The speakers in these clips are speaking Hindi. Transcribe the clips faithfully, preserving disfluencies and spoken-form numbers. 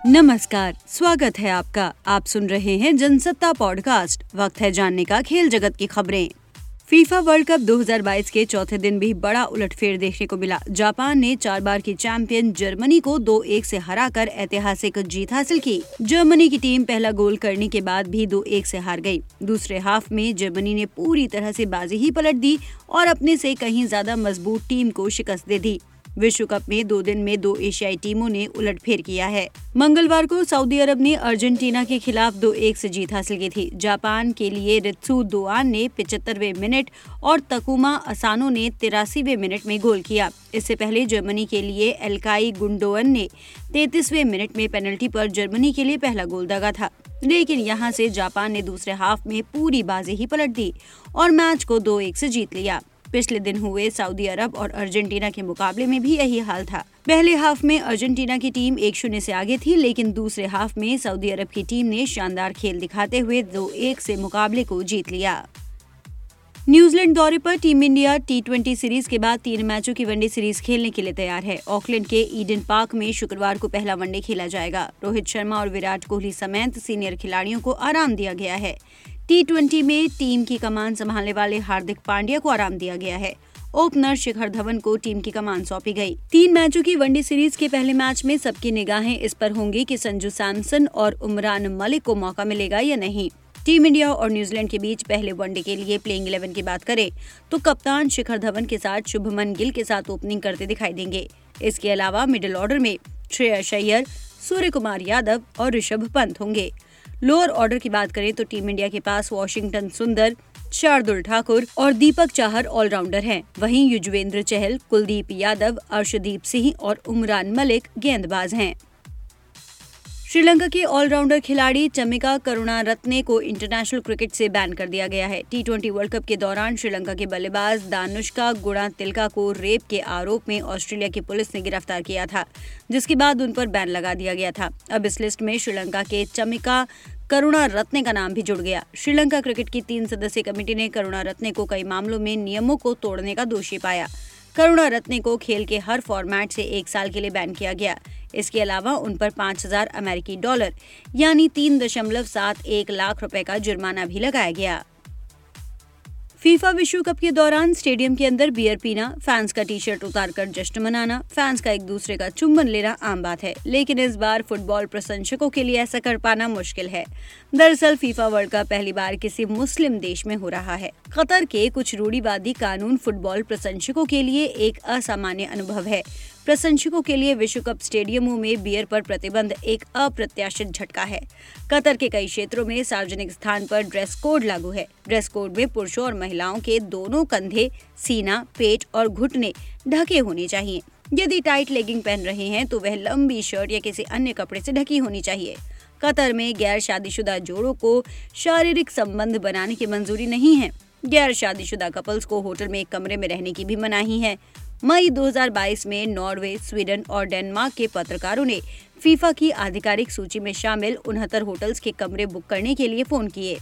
नमस्कार, स्वागत है आपका। आप सुन रहे हैं जनसत्ता पॉडकास्ट। वक्त है जानने का खेल जगत की खबरें। फीफा वर्ल्ड कप दो हज़ार बाईस के चौथे दिन भी बड़ा उलटफेर देखने को मिला। जापान ने चार बार की चैंपियन जर्मनी को दो एक से हराकर ऐतिहासिक जीत हासिल की। जर्मनी की टीम पहला गोल करने के बाद भी दो एक से हार गई। दूसरे हाफ में जर्मनी ने पूरी तरह से बाजी ही पलट दी और अपने से कहीं ज्यादा मजबूत टीम को शिकस्त दे दी। विश्व कप में दो दिन में दो एशियाई टीमों ने उलटफेर किया है। मंगलवार को सऊदी अरब ने अर्जेंटीना के खिलाफ दो एक से जीत हासिल की थी। जापान के लिए रित्सु दोआन ने पचहत्तरवें मिनट और तकुमा असानो ने तिरासीवें मिनट में गोल किया। इससे पहले जर्मनी के लिए एल्काई गुंडोअन ने तैंतीसवें मिनट में पेनल्टी पर जर्मनी के लिए पहला गोल दागा था, लेकिन यहां से जापान ने दूसरे हाफ में पूरी बाजी ही पलट दी और मैच को दो एक से जीत लिया। पिछले दिन हुए सऊदी अरब और अर्जेंटीना के मुकाबले में भी यही हाल था। पहले हाफ में अर्जेंटीना की टीम एक शून्य से आगे थी, लेकिन दूसरे हाफ में सऊदी अरब की टीम ने शानदार खेल दिखाते हुए दो एक से मुकाबले को जीत लिया। न्यूजीलैंड दौरे पर team India T twenty series के बाद तीन मैचों की वनडे सीरीज खेलने के लिए तैयार है। ऑकलैंड के ईडन पार्क में शुक्रवार को पहला वनडे खेला जाएगा। रोहित शर्मा और विराट कोहली समेत सीनियर खिलाड़ियों को आराम दिया गया है। टी ट्वेंटी में टीम की कमान संभालने वाले हार्दिक पांड्या को आराम दिया गया है। ओपनर शिखर धवन को टीम की कमान सौंपी गई। तीन मैचों की वनडे सीरीज के पहले मैच में सबकी निगाहें इस पर होंगी कि संजू सैमसन और उमरान मलिक को मौका मिलेगा या नहीं। टीम इंडिया और न्यूजीलैंड के बीच पहले वनडे के लिए प्लेइंग इलेवन की बात करें तो कप्तान शिखर धवन के साथ शुभमन गिल के साथ ओपनिंग करते दिखाई देंगे। इसके अलावा मिडिल ऑर्डर में श्रेयस अय्यर, सूर्य कुमार यादव और ऋषभ पंत होंगे। लोअर ऑर्डर की बात करें तो टीम इंडिया के पास वॉशिंगटन सुंदर, शार्दुल ठाकुर और दीपक चाहर ऑलराउंडर हैं। वहीं युजवेंद्र चहल, कुलदीप यादव, अर्शदीप सिंह और उमरान मलिक गेंदबाज हैं। श्रीलंका के ऑलराउंडर खिलाड़ी चमिका करुणारत्ने को इंटरनेशनल क्रिकेट से बैन कर दिया गया है। टी ट्वेंटी वर्ल्ड कप के दौरान श्रीलंका के बल्लेबाज दानुष्का गुणातिलका को रेप के आरोप में ऑस्ट्रेलिया की पुलिस ने गिरफ्तार किया था, जिसके बाद उन पर बैन लगा दिया गया था। अब इस लिस्ट में श्रीलंका के चमिका करुणारत्ने का नाम भी जुड़ गया। श्रीलंका क्रिकेट की तीन सदस्यीय कमेटी ने करुणारत्ने को कई मामलों में नियमों को तोड़ने का दोषी पाया। करुणारत्ने को खेल के हर फॉर्मेट से एक साल के लिए बैन किया गया। इसके अलावा उन पर पाँच हजार अमेरिकी डॉलर यानी तीन दशमलव सात एक लाख रुपए का जुर्माना भी लगाया गया। फीफा विश्व कप के दौरान स्टेडियम के अंदर बियर पीना, फैंस का टी शर्ट उतारकर जश्न मनाना, फैंस का एक दूसरे का चुम्बन लेना आम बात है, लेकिन इस बार फुटबॉल प्रशंसकों के लिए ऐसा कर पाना मुश्किल है। दरअसल फीफा वर्ल्ड कप पहली बार किसी मुस्लिम देश में हो रहा है। कतर के कुछ रूढ़िवादी कानून फुटबॉल प्रशंसकों के लिए एक असामान्य अनुभव है। प्रशंसकों के लिए विश्व कप स्टेडियमों में बियर पर प्रतिबंध एक अप्रत्याशित झटका है। कतर के कई क्षेत्रों में सार्वजनिक स्थान पर ड्रेस कोड लागू है। ड्रेस कोड में पुरुषों और महिलाओं के दोनों कंधे, सीना, पेट और घुटने ढके होने चाहिए। यदि टाइट लेगिंग पहन रहे हैं तो वह लंबी शर्ट या किसी अन्य कपड़े से ढकी होनी चाहिए। कतर में गैर शादीशुदा जोड़ों को शारीरिक संबंध बनाने की मंजूरी नहीं है। गैर शादीशुदा कपल्स को होटल में एक कमरे में रहने की भी मनाही है। मई दो हज़ार बाईस में नॉर्वे, स्वीडन और डेनमार्क के पत्रकारों ने फीफा की आधिकारिक सूची में शामिल उनहत्तर होटल्स के कमरे बुक करने के लिए फोन किए।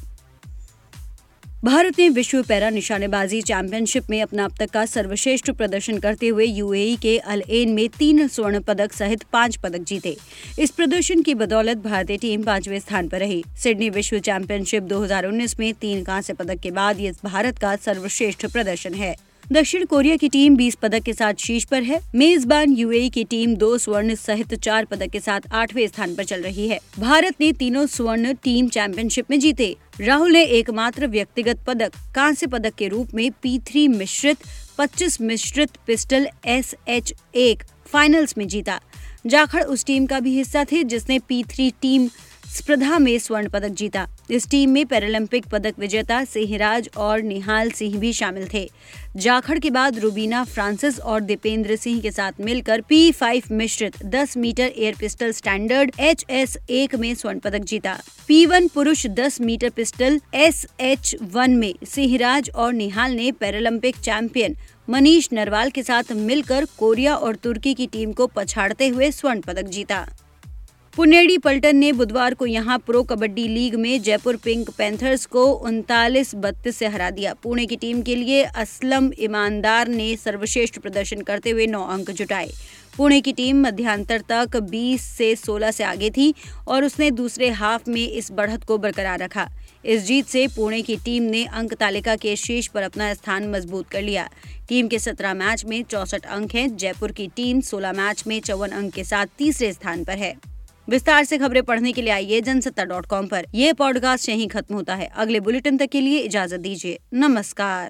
भारत ने विश्व पैरा निशानेबाजी चैंपियनशिप में अपना अब तक का सर्वश्रेष्ठ प्रदर्शन करते हुए यूएई के अल एन में तीन स्वर्ण पदक सहित पांच पदक जीते। इस प्रदर्शन की बदौलत भारतीय टीम पांचवें स्थान पर रही। सिडनी विश्व चैंपियनशिप दो हज़ार उन्नीस में तीन कांस्य पदक के बाद ये भारत का सर्वश्रेष्ठ प्रदर्शन है। दक्षिण कोरिया की टीम बीस पदक के साथ शीर्ष पर है। मेजबान यूएई की टीम दो स्वर्ण सहित चार पदक के साथ आठवें स्थान पर चल रही है। भारत ने तीनों स्वर्ण टीम चैंपियनशिप में जीते। राहुल ने एकमात्र व्यक्तिगत पदक कांस्य पदक के रूप में पी थ्री मिश्रित पच्चीस मिश्रित pistol S H one finals में जीता। जाखड़ उस टीम का भी हिस्सा थे जिसने पी थ्री टीम स्पर्धा में स्वर्ण पदक जीता। इस टीम में पैरालंपिक पदक विजेता सिंहराज और निहाल सिंह भी शामिल थे। जाखड़ के बाद रुबीना फ्रांसिस और दीपेंद्र सिंह के साथ मिलकर पी फाइव मिश्रित दस metre air pistol standard H S one में स्वर्ण पदक जीता। पी वन पुरुष दस metre pistol S H one में सिंहराज और निहाल ने पैरालंपिक चैंपियन मनीष नरवाल के साथ मिलकर कोरिया और तुर्की की टीम को पछाड़ते हुए स्वर्ण पदक जीता। पुनेरी पल्टन ने बुधवार को यहां प्रो कबड्डी लीग में जयपुर पिंक पैंथर्स को उनतालीस बत्तीस से हरा दिया। पुणे की टीम के लिए असलम ईमानदार ने सर्वश्रेष्ठ प्रदर्शन करते हुए नौ अंक जुटाए। पुणे की टीम मध्यांतर तक बीस से सोलह से आगे थी और उसने दूसरे हाफ में इस बढ़त को बरकरार रखा। इस जीत से पुणे की टीम ने अंक तालिका के शीर्ष पर अपना स्थान मजबूत कर लिया। टीम के सत्रह मैच में चौसठ अंक हैं। जयपुर की टीम सोलह मैच में चौवन अंक के साथ तीसरे स्थान पर है। विस्तार से खबरें पढ़ने के लिए आइए जनसत्ता डॉट कॉम पर। यह पॉडकास्ट यहीं खत्म होता है। अगले बुलेटिन तक के लिए इजाजत दीजिए। नमस्कार।